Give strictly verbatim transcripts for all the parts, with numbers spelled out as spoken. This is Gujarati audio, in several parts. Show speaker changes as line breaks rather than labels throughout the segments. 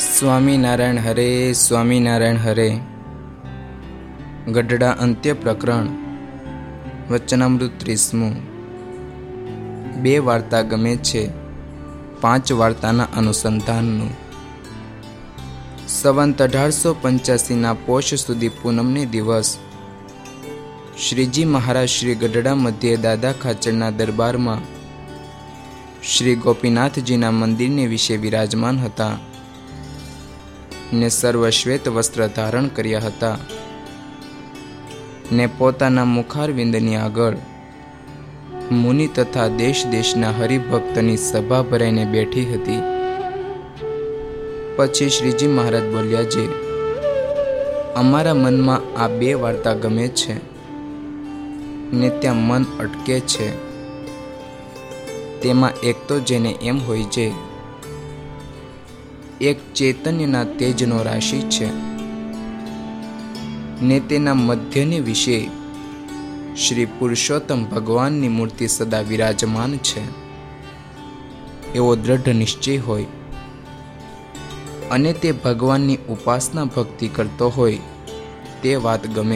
સ્વામિનારાયણ હરે સ્વામિનારાયણ હરે. ગઢડા અંત્ય પ્રકરણ વચનામૃત ત્રીસમું. બે વાર્તા ગમે છે, પાંચ વાર્તાના અનુસંધાનનું. સંવંત અઢારસો પંચ્યાસીના પોષ સુધી પૂનમને દિવસ શ્રીજી મહારાજ શ્રી ગઢડા મધ્યે દાદા ખાચરના દરબારમાં શ્રી ગોપીનાથજીના મંદિરને વિશે વિરાજમાન હતા ને સર્વ શ્વેત વસ્ત્ર ધારણ કર્યા હતા ને પોતાના મુખારવિંદની આગળ મુનિ તથા દેશ દેશના હરિભક્તની સભા ભરાઈને બેઠી હતી. પછી શ્રીજી મહારાજ બોલ્યા, જે અમારા મનમાં આ બે વાર્તા ગમે છે ને ત્યાં મન અટકે છે, તેમાં એક તો જેને એમ હોય છે, એક ચૈતન્યના તેજનો રાશિ છે ને તેના મધ્યને વિશે શ્રી પુરુષોત્તમ ભગવાનની મૂર્તિ સદા વિરાજમાન છે, એવો દ્રઢ નિશ્ચય હોય અને તે ભગવાનની ઉપાસના ભક્તિ કરતો હોય તે વાત ગમે.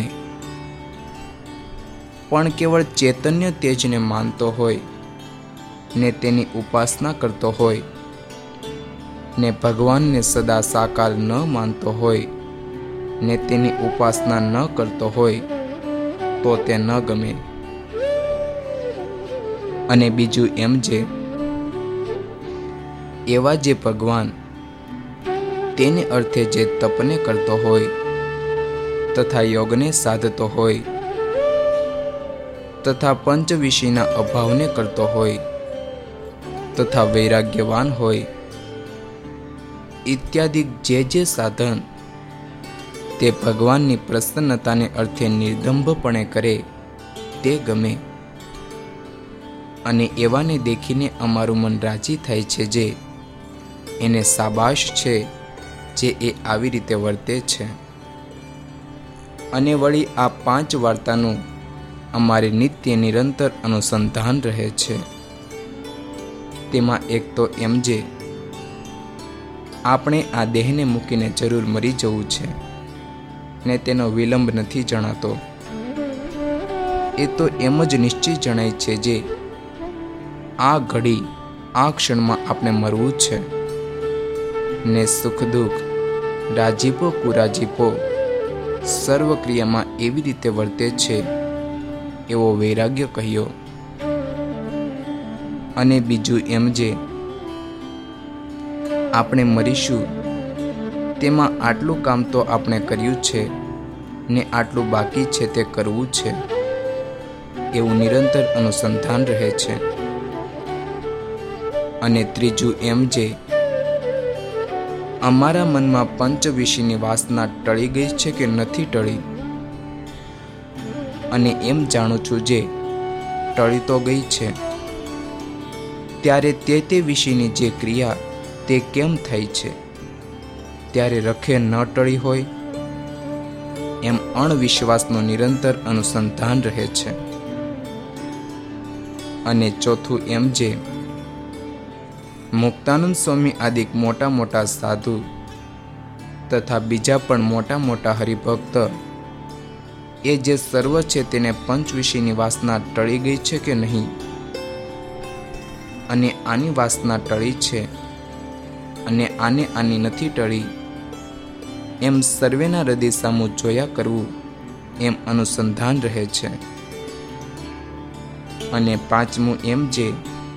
પણ કેવળ ચૈતન્ય તેજને માનતો હોય ને તેની ઉપાસના કરતો હોય ને ભગવાનને સદા સાકાર ન માનતો હોય ને તેની ઉપાસના ન કરતો હોય તો તે ન ગમે. અને બીજું એમ જે એવા જે ભગવાન તેને અર્થે જે તપને કરતો હોય તથા યોગને સાધતો હોય તથા પંચ વિષયના અભાવને કરતો હોય તથા વૈરાગ્યવાન હોય ઇત્યાદિ જે જે સાધન તે ભગવાનની પ્રસન્નતાને અર્થે નિર્દંભપણે કરે તે ગમે. અને એવાને દેખીને અમારું મન રાજી થાય છે, જે એને શાબાશ છે જે એ આવી રીતે વર્તે છે. અને વળી આ પાંચ વાર્તાનું અમારે નિત્ય નિરંતર અનુસંધાન રહે છે. તેમાં એક તો એમ જે આપણે આ દેહને મૂકીને જરૂર મરી જવું છે ને તેનો વિલંબ નથી જણાતો. એ તો એમ જ નિશ્ચય જણાય છે જે આ ઘડી આ ક્ષણમાં આપણે મરવું છે ને સુખ દુઃખ રાજીપો કુરાજીપો સર્વ ક્રિયામાં એવી રીતે વર્તે છે એવો વૈરાગ્ય કહ્યો. અને બીજું એમ જે આપણે મરીશું તેમાં આટલું કામ તો આપણે કર્યું છે ને આટલું બાકી છે તે કરવું છે એવું નિરંતર અનુસંધાન રહે છે. અને ત્રીજું એમ જે અમારા મનમાં પંચ વિષયની વાસના ટળી ગઈ છે કે નથી ટળી, અને એમ જાણું છું જે ટળી તો ગઈ છે, ત્યારે તે તે વિષયની જે ક્રિયા તે કેમ થાય છે, ત્યારે રખે ન ટળી હોય એમ અણવિશ્વાસનો નિરંતર અનુસંધાન રહે છે. અને ચોથું એમ જે મુક્તાનંદ સ્વામી આદિક મોટા મોટા સાધુ તથા બીજા પણ મોટા મોટા હરિભક્ત એ જે સર્વ છે તેને પંચ વિષયની વાસના ટળી ગઈ છે કે નહીં, અને આની વાસના ટળી છે અને આને આની નથી ટળી, એમ સર્વેના હૃદય સામું જોયા કરવું એમ અનુસંધાન રહે છે. અને પાંચમું એમ જે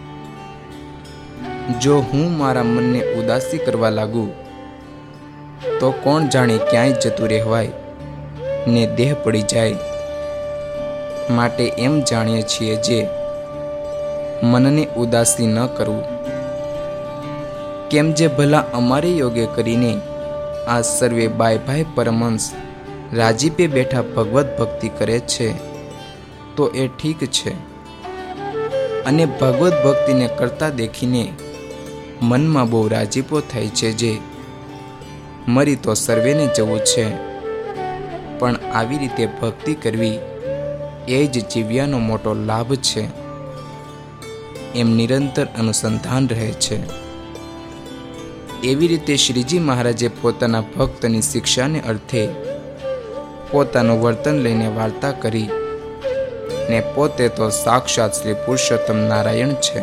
જો હું મારા મનને ઉદાસી કરવા લાગુ તો કોણ જાણે ક્યાંય જતું રહેવાય ને દેહ પડી જાય. માટે એમ જાણીએ છીએ જે મનને ઉદાસી ન કરવું. કેમ જે ભલા અમારે યોગે કરીને આ સર્વે બાય ભાઈ પરમહંસ રાજીપે બેઠા ભગવત ભક્તિ કરે છે તો એ ઠીક છે. અને ભગવત ભક્તિને કરતા દેખીને મનમાં બહુ રાજીપો થાય છે જે મરી તો સર્વેને જવું છે, પણ આવી રીતે ભક્તિ કરવી એ જ જીવ્યાનો મોટો લાભ છે એમ નિરંતર અનુસંધાન રહે છે. એવી રીતે શ્રીજી મહારાજે પોતાના ભક્તની શિક્ષાને અર્થે પોતાનું વર્તન લઈને વાર્તા કરી ને પોતે તો સાક્ષાત શ્રી પુરુષોત્તમ નારાયણ છે.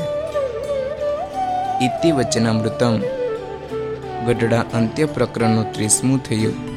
ઇતિ વચનામૃતમ ગઢડા અંત્ય પ્રકરણનું ત્રીસમું થયું.